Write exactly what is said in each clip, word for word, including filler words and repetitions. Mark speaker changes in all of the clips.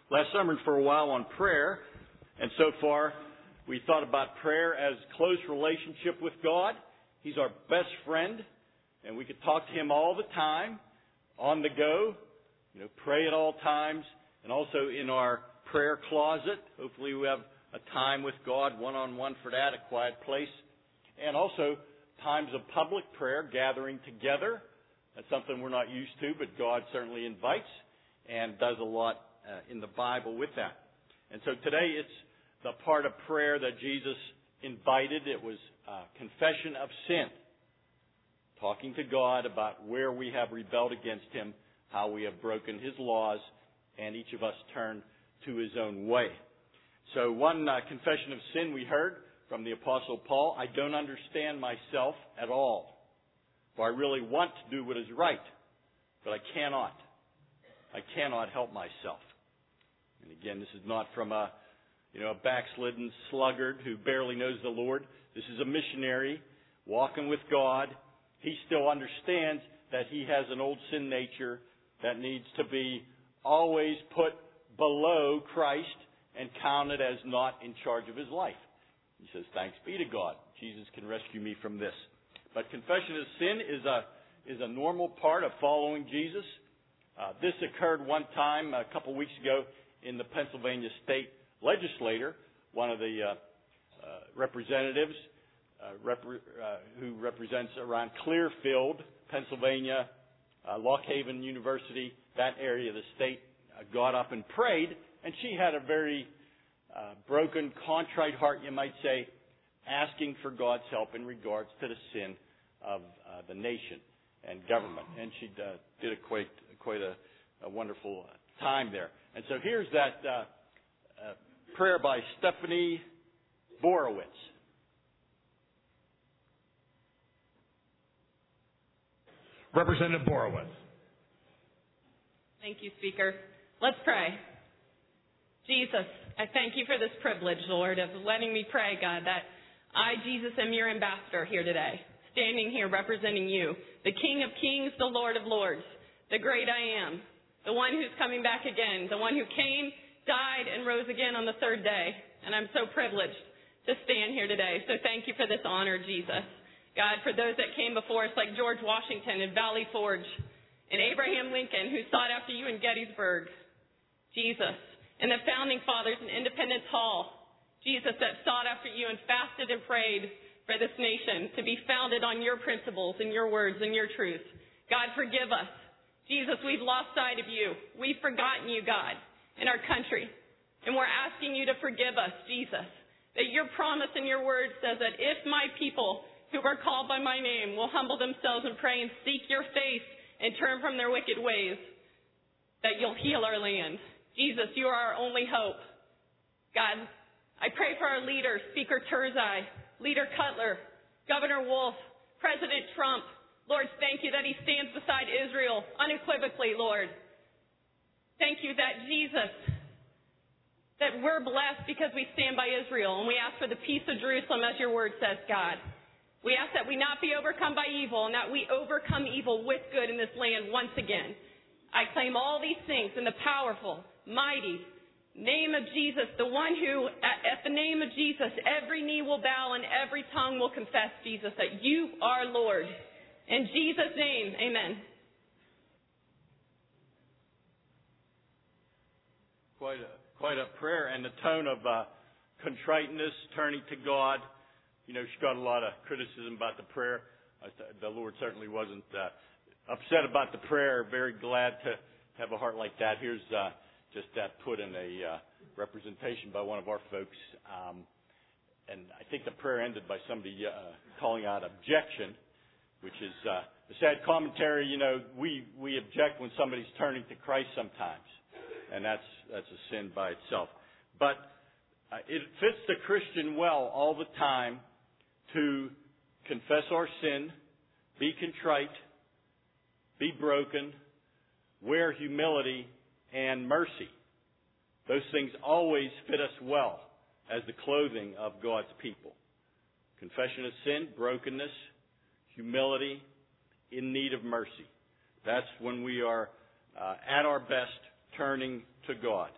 Speaker 1: last sermon for a while on prayer, and so far we thought about prayer as close relationship with God. He's our best friend, and we could talk to Him all the time, on the go, you know, pray at all times, and also in our prayer closet. Hopefully we have a time with God, one-on-one for that, a quiet place, and also times of public prayer, gathering together. That's something we're not used to, but God certainly invites and does a lot uh, in the Bible with that. And so today it's the part of prayer that Jesus invited. It was uh, confession of sin. Talking to God about where we have rebelled against Him, how we have broken His laws, and each of us turn to his own way. So one uh, confession of sin we heard from the Apostle Paul: I don't understand myself at all. For I really want to do what is right, but I cannot. I cannot help myself. And again, this is not from a, you know, a backslidden sluggard who barely knows the Lord. This is a missionary walking with God. He still understands that he has an old sin nature that needs to be always put below Christ and counted as not in charge of his life. He says, thanks be to God. Jesus can rescue me from this. But confession of sin is a is a normal part of following Jesus. Uh, this occurred one time a couple weeks ago in the Pennsylvania State Legislature. One of the uh, uh, representatives uh, rep- uh, who represents around Clearfield, Pennsylvania, uh, Lock Haven University, that area of the state, uh, got up and prayed, and she had a very uh, broken, contrite heart, you might say, asking for God's help in regards to the sin of uh, the nation and government. And she uh, did a quite, quite a, a wonderful time there. And so here's that uh, uh, prayer by Stephanie Borowitz.
Speaker 2: Representative Borowitz.
Speaker 3: Thank you, Speaker. Let's pray. Jesus, I thank you for this privilege, Lord, of letting me pray, God, that I, Jesus, am your ambassador here today, standing here representing you, the King of Kings, the Lord of Lords, the great I am, the one who's coming back again, the one who came, died, and rose again on the third day. And I'm so privileged to stand here today. So thank you for this honor, Jesus. God, for those that came before us, like George Washington and Valley Forge, and Abraham Lincoln, who sought after you in Gettysburg, Jesus, and the founding fathers in Independence Hall, Jesus, that sought after you and fasted and prayed for this nation to be founded on your principles and your words and your truth. God, forgive us. Jesus, we've lost sight of you. We've forgotten you, God, in our country. And we're asking you to forgive us, Jesus, that your promise and your word says that if my people who are called by my name will humble themselves and pray and seek your face and turn from their wicked ways, that you'll heal our land. Jesus, you are our only hope. God, I pray for our leaders, Speaker Turzai, Leader Cutler, Governor Wolf, President Trump. Lord, thank you that he stands beside Israel unequivocally, Lord. Thank you that Jesus, that we're blessed because we stand by Israel, and we ask for the peace of Jerusalem as your word says, God. We ask that we not be overcome by evil and that we overcome evil with good in this land once again. I claim all these things in the powerful, mighty name of Jesus, the one who, at, at the name of Jesus, every knee will bow and every tongue will confess, Jesus, that you are Lord. In Jesus' name, amen.
Speaker 1: Quite a, quite a prayer, and the tone of uh, contriteness, turning to God. You know, she got a lot of criticism about the prayer. Uh, the Lord certainly wasn't uh, upset about the prayer. Very glad to have a heart like that. Here's uh, just that put in a uh, representation by one of our folks. Um, and I think the prayer ended by somebody uh, calling out objection, which is uh, a sad commentary. You know, we, we object when somebody's turning to Christ sometimes, and that's that's a sin by itself. But uh, it fits the Christian well all the time to confess our sin, be contrite, be broken, wear humility and mercy. Those things always fit us well as the clothing of God's people. Confession of sin, brokenness, humility, in need of mercy. That's when we are uh, at our best turning to God.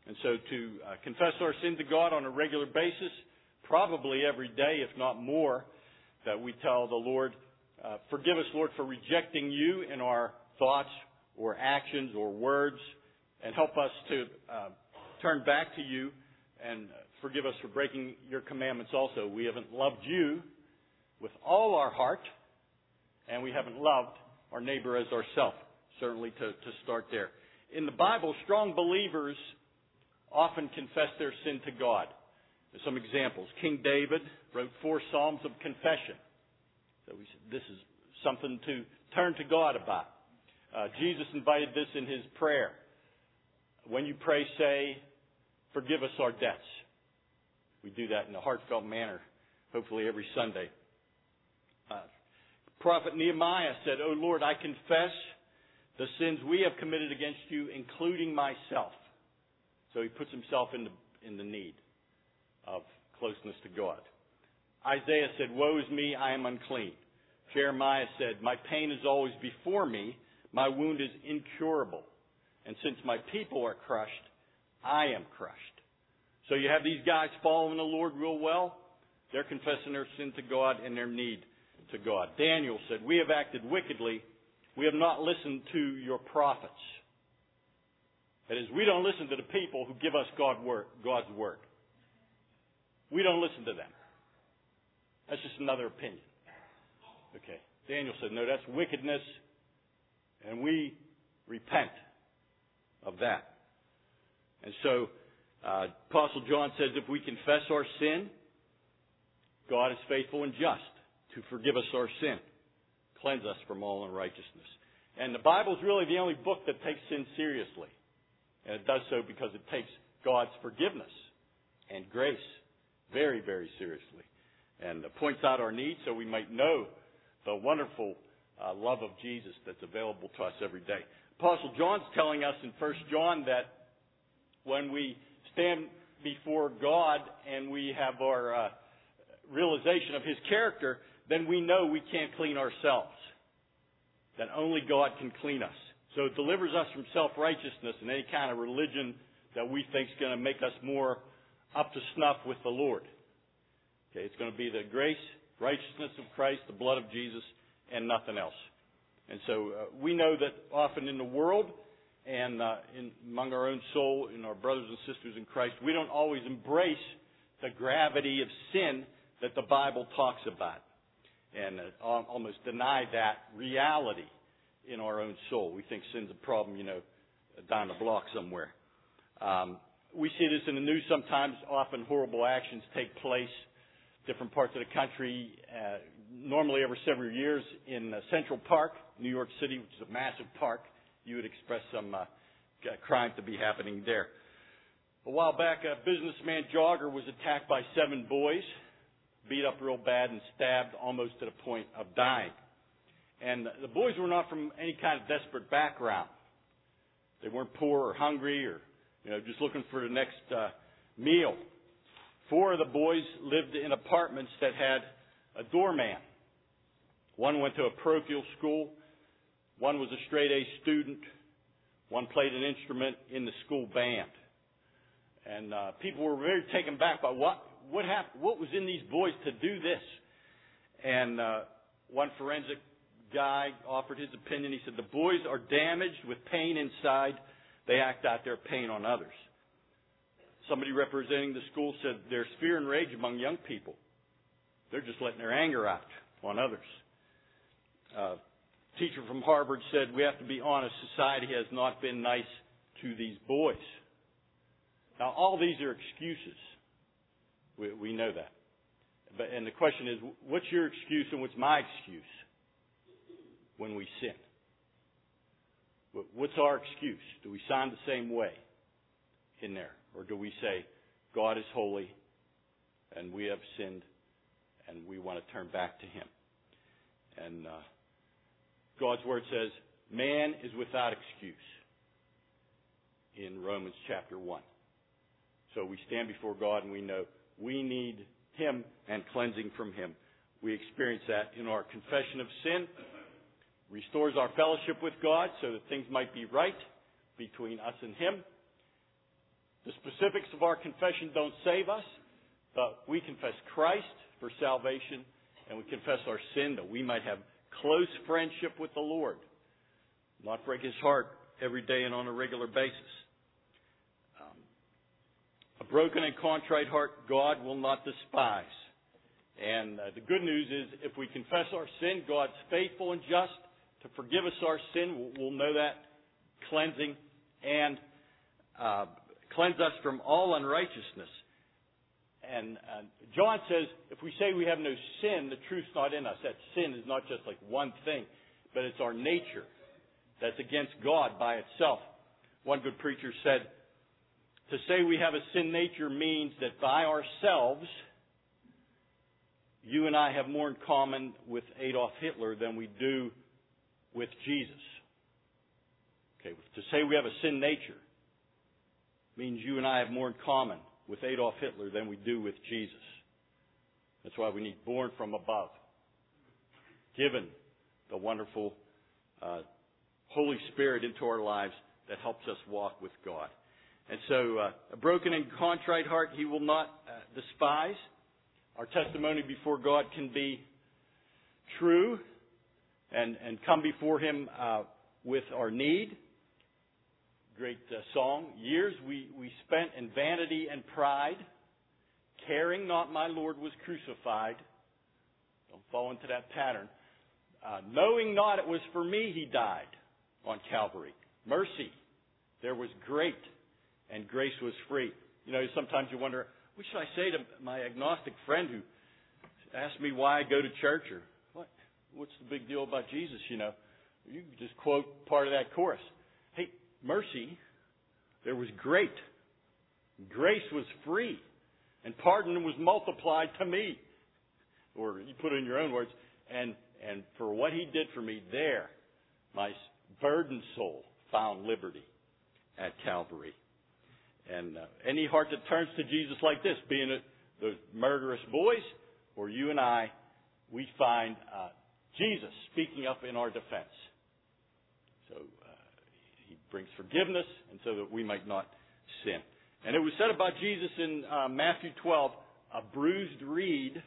Speaker 1: And so to uh, confess our sin to God on a regular basis, probably every day, if not more, that we tell the Lord, uh, forgive us, Lord, for rejecting you in our thoughts or actions or words, and help us to uh, turn back to you, and forgive us for breaking your commandments also. We haven't loved you with all our heart, and we haven't loved our neighbor as ourselves, certainly to, to start there. In the Bible, strong believers often confess their sin to God. There's some examples. King David wrote four Psalms of confession. So we said this is something to turn to God about. Uh, Jesus invited this in his prayer. When you pray, say, forgive us our debts. We do that in a heartfelt manner, hopefully every Sunday. Uh, Prophet Nehemiah said, O Lord, I confess the sins we have committed against you, including myself. So he puts himself in the, in the need of closeness to God. Isaiah said, woe is me, I am unclean. Jeremiah said, my pain is always before me, my wound is incurable. And since my people are crushed, I am crushed. So you have these guys following the Lord real well. They're confessing their sin to God and their need to God. Daniel said, we have acted wickedly. We have not listened to your prophets. That is, we don't listen to the people who give us God word, God's word. We don't listen to them. That's just another opinion. Okay. Daniel said, no, that's wickedness, and we repent of that. And so, uh, Apostle John says if we confess our sin, God is faithful and just to forgive us our sin, cleanse us from all unrighteousness. And the Bible is really the only book that takes sin seriously. And it does so because it takes God's forgiveness and grace very, very seriously. And uh, points out our needs so we might know the wonderful uh, love of Jesus that's available to us every day. Apostle John's telling us in First John that when we stand before God and we have our uh, realization of His character, then we know we can't clean ourselves. That only God can clean us. So it delivers us from self-righteousness and any kind of religion that we think is going to make us more up to snuff with the Lord. Okay, it's going to be the grace, righteousness of Christ, the blood of Jesus, and nothing else. And so uh, we know that often in the world and uh, in, among our own soul, in our brothers and sisters in Christ, we don't always embrace the gravity of sin that the Bible talks about and uh, almost deny that reality in our own soul. We think sin's a problem, you know, down the block somewhere. Um, we see this in the news sometimes. Often horrible actions take place different parts of the country, uh, normally every several years in uh, Central Park, New York City, which is a massive park. You would express some uh, crime to be happening there. A while back, a businessman jogger was attacked by seven boys, beat up real bad and stabbed almost to the point of dying. And the boys were not from any kind of desperate background. They weren't poor or hungry or, you know, just looking for the next uh, meal. Four of the boys lived in apartments that had a doorman. One went to a parochial school. One was a straight-A student. One played an instrument in the school band. And uh, people were very taken back by what what happened, what was in these boys to do this. And uh, one forensic guy offered his opinion. He said, the boys are damaged with pain inside. They act out their pain on others. Somebody representing the school said there's fear and rage among young people. They're just letting their anger out on others. Uh, a teacher from Harvard said, we have to be honest, society has not been nice to these boys. Now, all these are excuses. We, we know that. But, and the question is, what's your excuse and what's my excuse when we sin? What's our excuse? Do we sign the same way in there? Or do we say, God is holy and we have sinned and we want to turn back to Him? And uh, God's Word says, man is without excuse in Romans chapter one. So we stand before God and we know we need Him and cleansing from Him. We experience that in our confession of sin. Restores our fellowship with God so that things might be right between us and Him. The specifics of our confession don't save us, but we confess Christ for salvation, and we confess our sin that we might have close friendship with the Lord, not break His heart every day and on a regular basis. Um, a broken and contrite heart God will not despise. And uh, the good news is if we confess our sin, God's faithful and just to forgive us our sin. We'll, we'll know that cleansing and uh, cleanse us from all unrighteousness. And uh, John says if we say we have no sin, the truth's not in us. That sin is not just like one thing, but it's our nature that's against God by itself. One good preacher said, to say we have a sin nature means that by ourselves, you and I have more in common with Adolf Hitler than we do with Jesus. Okay, to say we have a sin nature means you and I have more in common with Adolf Hitler than we do with Jesus. That's why we need born from above, given the wonderful uh, Holy Spirit into our lives that helps us walk with God. And so uh, a broken and contrite heart He will not uh, despise. Our testimony before God can be true and, and come before Him uh, with our need. Great uh, song. Years we, we spent in vanity and pride, caring not my Lord was crucified. Don't fall into that pattern. Uh, knowing not it was for me He died on Calvary. Mercy there was great, and grace was free. You know, sometimes you wonder, what should I say to my agnostic friend who asked me why I go to church, or what? What's the big deal about Jesus? You know, you can just quote part of that chorus. Hey, mercy, there was great. Grace was free. And pardon was multiplied to me. Or you put it in your own words. And, and for what He did for me there, my burdened soul found liberty at Calvary. And uh, any heart that turns to Jesus like this, being it those murderous boys or you and I, we find uh, Jesus speaking up in our defense. So uh, He brings forgiveness, and so that we might not sin. And it was said about Jesus in uh, Matthew twelve, a bruised reed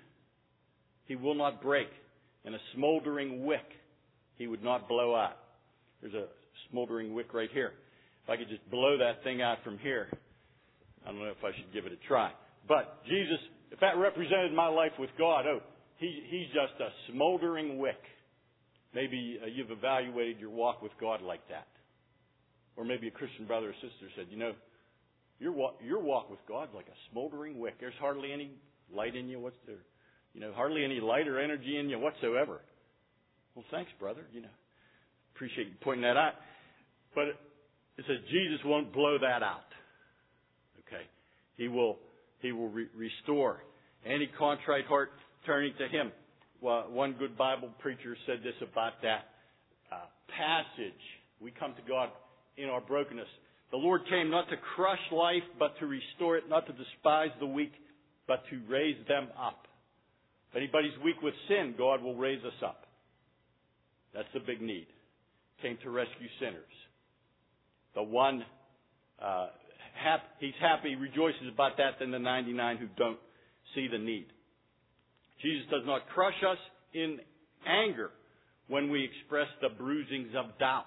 Speaker 1: He will not break, and a smoldering wick He would not blow out. There's a smoldering wick right here. If I could just blow that thing out from here, I don't know if I should give it a try. But Jesus, if that represented my life with God, oh, he, He's just a smoldering wick. Maybe uh, you've evaluated your walk with God like that. Or maybe a Christian brother or sister said, you know, your walk, your walk with God's like a smoldering wick. There's hardly any light in you. What's there? You know, hardly any light or energy in you whatsoever. Well, thanks, brother. You know, appreciate you pointing that out. But it, it says Jesus won't blow that out. Okay, He will. He will re- restore any contrite heart turning to Him. Well, one good Bible preacher said this about that uh, passage. We come to God in our brokenness. The Lord came not to crush life, but to restore it, not to despise the weak, but to raise them up. If anybody's weak with sin, God will raise us up. That's the big need. Came to rescue sinners. The one, uh, hap- he's happy, rejoices about that than the ninety-nine who don't see the need. Jesus does not crush us in anger when we express the bruisings of doubt.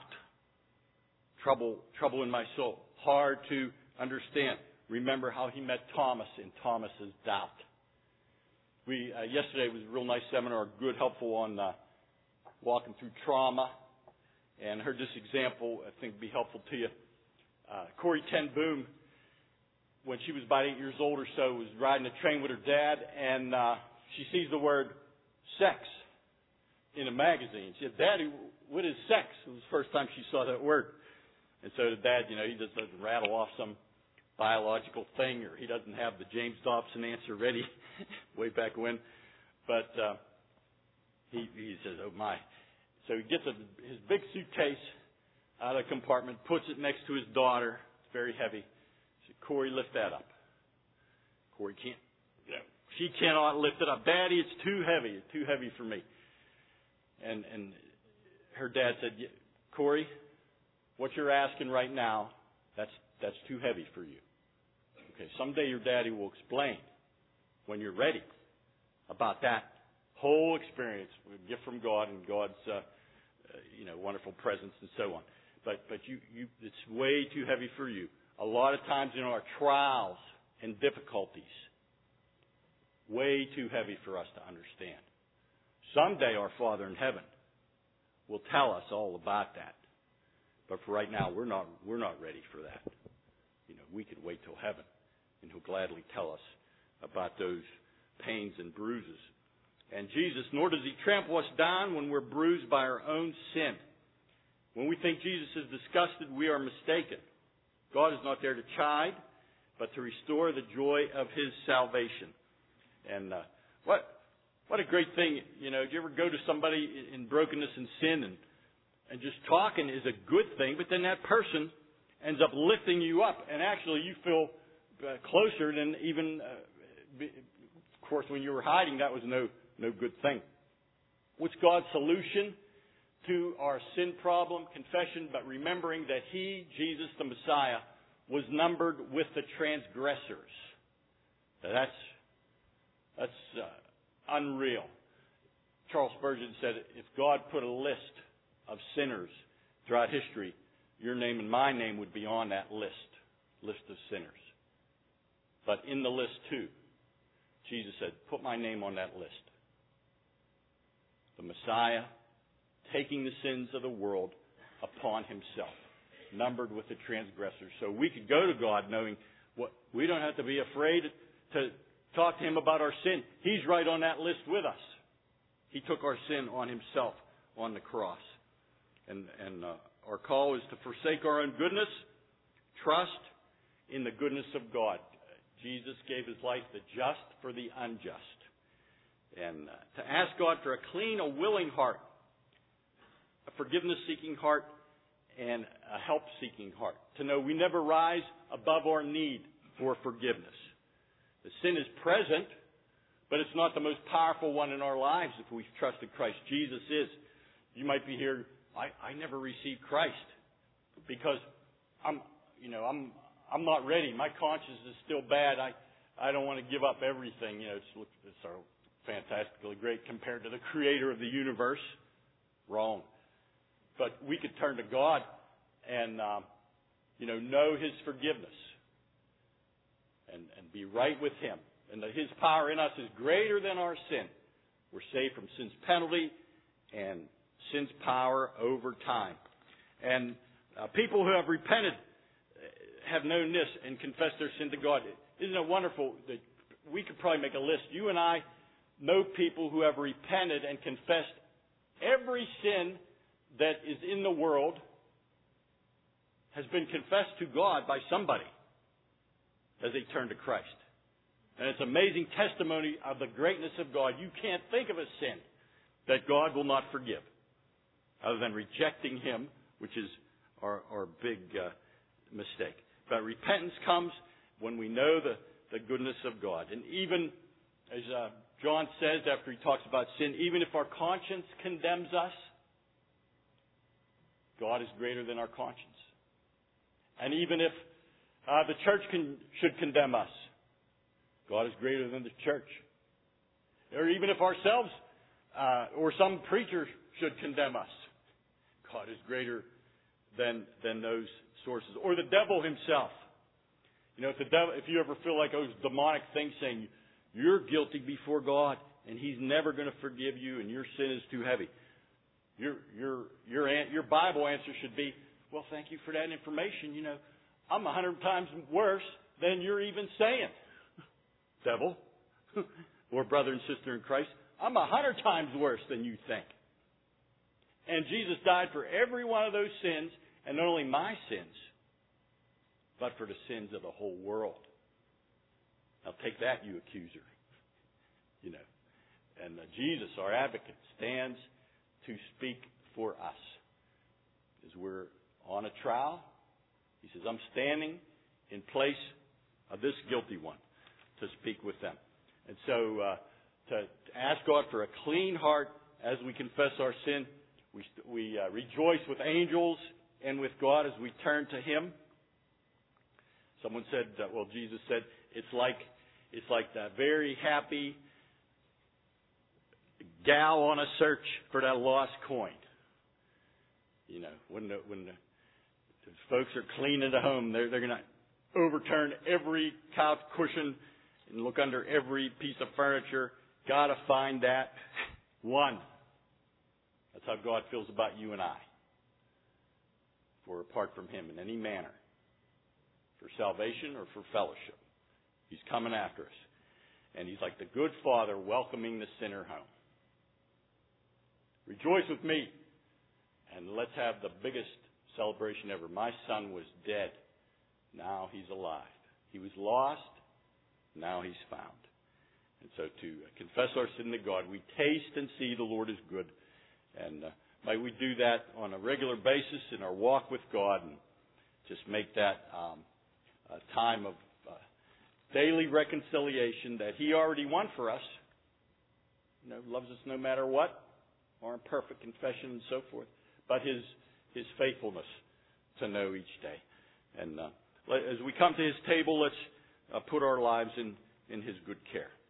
Speaker 1: Trouble, trouble in my soul. Hard to understand. Remember how He met Thomas in Thomas's doubt. We uh, yesterday was a real nice seminar, good, helpful on uh, walking through trauma, and heard this example. I think would be helpful to you. Uh, Corrie ten Boom, when she was about eight years old or so, was riding a train with her dad, and uh, she sees the word sex in a magazine. She said, "Daddy, what is sex?" It was the first time she saw that word. And so the dad, you know, he just doesn't rattle off some biological thing, or he doesn't have the James Dobson answer ready way back when. But uh, he, he says, "Oh my!" So he gets a, his big suitcase out of the compartment, puts it next to his daughter. It's very heavy. He said, "Corrie, lift that up." Corrie can't. You know, she cannot lift it up. "Daddy, it's too heavy. It's too heavy for me." And and her dad said, "Corrie, what you're asking right now, that's that's too heavy for you. Okay, someday your daddy will explain when you're ready about that whole experience, a gift from God and God's, uh, uh, you know, wonderful presence and so on. But but you, you, it's way too heavy for you. A lot of times in our trials and difficulties, way too heavy for us to understand. Someday our Father in heaven will tell us all about that. But for right now, we're not we're not ready for that. You know, we could wait till heaven, and He'll gladly tell us about those pains and bruises. And Jesus, nor does He trample us down when we're bruised by our own sin. When we think Jesus is disgusted, we are mistaken. God is not there to chide, but to restore the joy of His salvation. And uh, what what a great thing, you know, do you ever go to somebody in brokenness and sin, and, and just talking is a good thing, but then that person ends up lifting you up, and actually you feel uh, closer than even, uh, be, of course, when you were hiding, that was no, no good thing. What's God's solution to our sin problem? Confession, but remembering that He, Jesus the Messiah, was numbered with the transgressors. Now that's that's uh, unreal. Charles Spurgeon said, if God put a list of sinners throughout history, your name and my name would be on that list, list of sinners. But in the list too, Jesus said, put my name on that list. The Messiah, taking the sins of the world upon Himself, numbered with the transgressors. So we could go to God knowing what we don't have to be afraid to talk to Him about our sin. He's right on that list with us. He took our sin on Himself on the cross. And, and uh, our call is to forsake our own goodness, trust in the goodness of God. Jesus gave His life the just for the unjust. And uh, to ask God for a clean, a willing heart, a forgiveness-seeking heart, and a help-seeking heart. To know we never rise above our need for forgiveness. The sin is present, but it's not the most powerful one in our lives if we've trusted Christ. Jesus is. You might be here, I, I never received Christ because I'm, you know, I'm, I'm not ready. My conscience is still bad. I, I don't want to give up everything. You know, it's, it's so fantastically great compared to the Creator of the universe. Wrong. But we could turn to God and, um, you know, know His forgiveness and, and be right with Him. And that His power in us is greater than our sin. We're saved from sin's penalty and sin's power over time. And uh, people who have repented have known this and confessed their sin to God. Isn't it wonderful that we could probably make a list? You and I know people who have repented and confessed every sin that is in the world has been confessed to God by somebody as they turn to Christ. And it's amazing testimony of the greatness of God. You can't think of a sin that God will not forgive other than rejecting Him, which is our, our big uh, mistake. But repentance comes when we know the, the goodness of God. And even, as uh, John says after he talks about sin, even if our conscience condemns us, God is greater than our conscience. And even if uh, the church can, should condemn us, God is greater than the church. Or even if ourselves uh, or some preacher should condemn us, God is greater than than those sources. Or the devil himself. You know, if the devil, if you ever feel like those demonic things saying you're guilty before God and He's never going to forgive you and your sin is too heavy, your your your your Bible answer should be, well, thank you for that information. You know, I'm a hundred times worse than you're even saying. Devil, or brother and sister in Christ, I'm a hundred times worse than you think. And Jesus died for every one of those sins, and not only my sins, but for the sins of the whole world. Now take that, you accuser. You know, and uh, Jesus, our advocate, stands to speak for us. As we're on a trial, He says, I'm standing in place of this guilty one to speak with them. And so uh, to, to ask God for a clean heart as we confess our sin, we, we uh, rejoice with angels and with God as we turn to Him. Someone said, uh, well, Jesus said, it's like it's like that very happy gal on a search for that lost coin. You know, when the, when the, the folks are cleaning the home, they're they're going to overturn every couch cushion and look under every piece of furniture. Got to find that one. That's how God feels about you and I. If we're apart from Him in any manner, for salvation or for fellowship, He's coming after us. And He's like the good Father welcoming the sinner home. Rejoice with me, and let's have the biggest celebration ever. My son was dead. Now he's alive. He was lost. Now he's found. And so to confess our sin to God, we taste and see the Lord is good. And uh, may we do that on a regular basis in our walk with God, and just make that um, a time of uh, daily reconciliation that He already won for us. You know, loves us no matter what, our imperfect confession and so forth, but His His faithfulness to know each day. And uh, as we come to His table, let's uh, put our lives in, in His good care.